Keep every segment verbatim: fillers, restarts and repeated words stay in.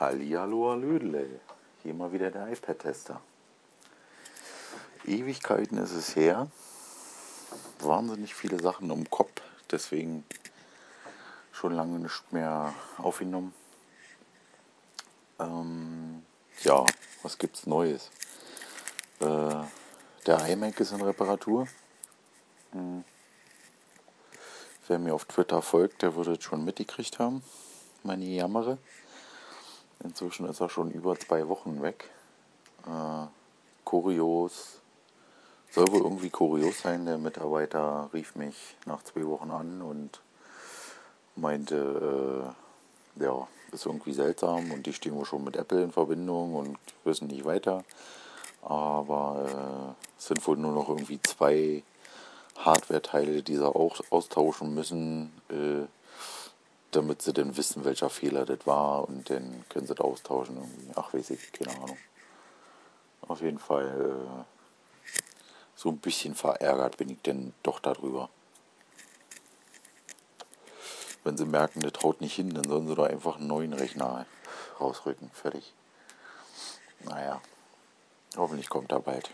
Hallihallo, hallödele. Hier mal wieder der iPad-Tester. Ewigkeiten ist es her. Wahnsinnig viele Sachen im Kopf. Deswegen schon lange nicht mehr aufgenommen. Ähm, ja, was gibt's Neues? Äh, der iMac ist in Reparatur. Hm. Wer mir auf Twitter folgt, der würde es schon mitgekriegt haben. Meine Jammere. Inzwischen ist er schon über zwei Wochen weg. Äh, kurios. Soll wohl irgendwie kurios sein. Der Mitarbeiter rief mich nach zwei Wochen an und meinte, äh, ja, ist irgendwie seltsam und die stehen wohl schon mit Apple in Verbindung und wissen nicht weiter. Aber äh, es sind wohl nur noch irgendwie zwei Hardware-Teile, die sie auch austauschen müssen, äh, damit sie dann wissen, welcher Fehler das war und dann können sie das austauschen. Irgendwie. Ach, weiß ich, keine Ahnung. Auf jeden Fall äh, so ein bisschen verärgert bin ich denn doch darüber. Wenn sie merken, das haut nicht hin, dann sollen sie doch einfach einen neuen Rechner rausrücken. Fertig. Naja, hoffentlich kommt er bald.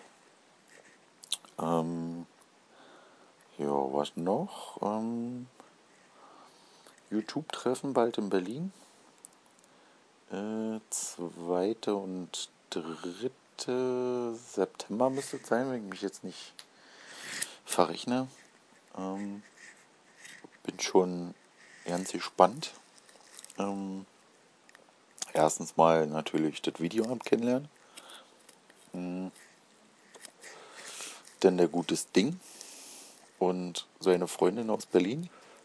Ähm, ja, was noch? Ähm, YouTube-Treffen bald in Berlin. Äh, zweite und dritte September müsste es sein, wenn ich mich jetzt nicht verrechne. Ähm, bin schon ganz gespannt. Ähm, erstens mal natürlich das Videoamt kennenlernen. Mhm. Dann der gutes Ding und seine Freundin aus Berlin.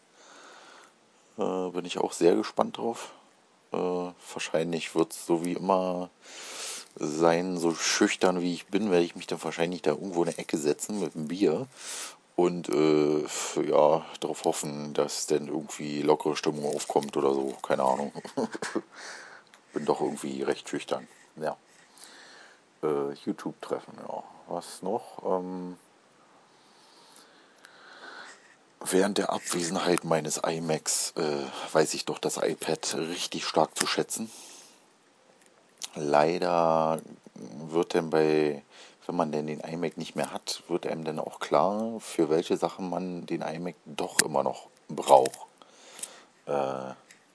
Äh, bin ich auch sehr gespannt drauf. Äh, wahrscheinlich wird es so wie immer sein, so schüchtern wie ich bin, werde ich mich dann wahrscheinlich da irgendwo in eine Ecke setzen mit einem Bier und äh, ja, darauf hoffen, dass dann irgendwie lockere Stimmung aufkommt oder so, keine Ahnung. Bin doch irgendwie recht schüchtern. Ja. Äh, YouTube-Treffen, ja. Was noch? Ähm, während der Abwesenheit meines iMacs äh, weiß ich doch das iPad richtig stark zu schätzen. Leider wird dann bei, wenn man denn den iMac nicht mehr hat, wird einem dann auch klar, für welche Sachen man den iMac doch immer noch braucht. Äh,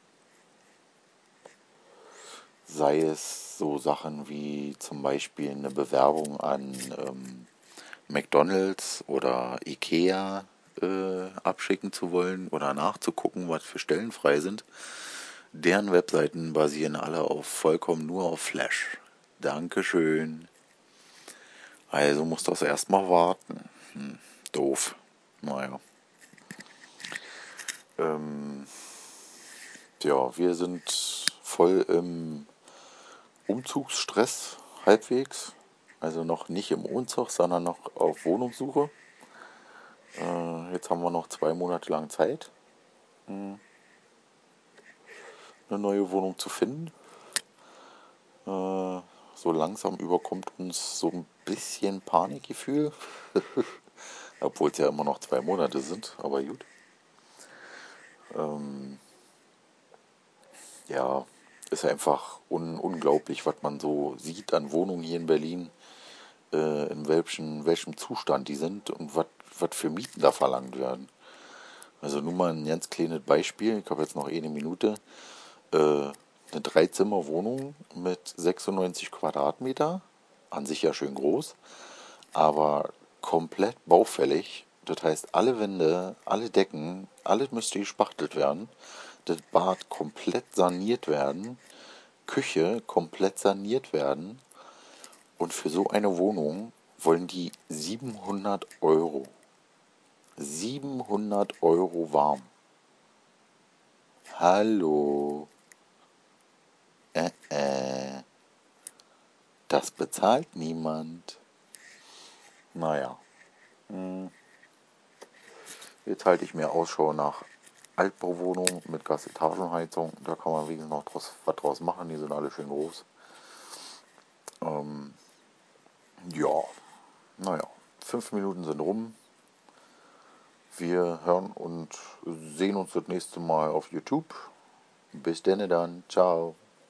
sei es so Sachen wie zum Beispiel eine Bewerbung an ähm, McDonald's oder Ikea äh, abschicken zu wollen oder nachzugucken, was für Stellen frei sind. Deren Webseiten basieren alle auf vollkommen nur auf Flash. Dankeschön. Also muss das erstmal warten. Hm, doof. Naja. Ähm, ja, wir sind voll im Umzugsstress halbwegs. Also noch nicht im Umzug, sondern noch auf Wohnungssuche. Äh, jetzt haben wir noch zwei Monate lang Zeit, hm, eine neue Wohnung zu finden. Äh, so langsam überkommt uns so ein bisschen Panikgefühl. Obwohl es ja immer noch zwei Monate sind, aber gut. Ähm, ja, ist einfach un- unglaublich, was man so sieht an Wohnungen hier in Berlin, äh, in welchem, welchem Zustand die sind und was für Mieten da verlangt werden. Also nur mal ein ganz kleines Beispiel, ich habe jetzt noch eine Minute. Äh, eine Dreizimmerwohnung mit sechsundneunzig Quadratmeter, an sich ja schön groß, aber komplett baufällig. Das heißt, alle Wände, alle Decken, alles müsste gespachtelt werden. Das Bad komplett saniert werden. Küche komplett saniert werden. Und für so eine Wohnung wollen die siebenhundert Euro. siebenhundert Euro warm. Hallo. Äh, äh. Das bezahlt niemand. Naja. Hm. Jetzt halte ich mir Ausschau nach Altbauwohnungen mit Gasetagenheizung. Da kann man wenigstens noch draus, was draus machen. Die sind alle schön groß. Ähm, ja. Naja. Fünf Minuten sind rum. Wir hören und sehen uns das nächste Mal auf YouTube. Bis denn dann. Ciao.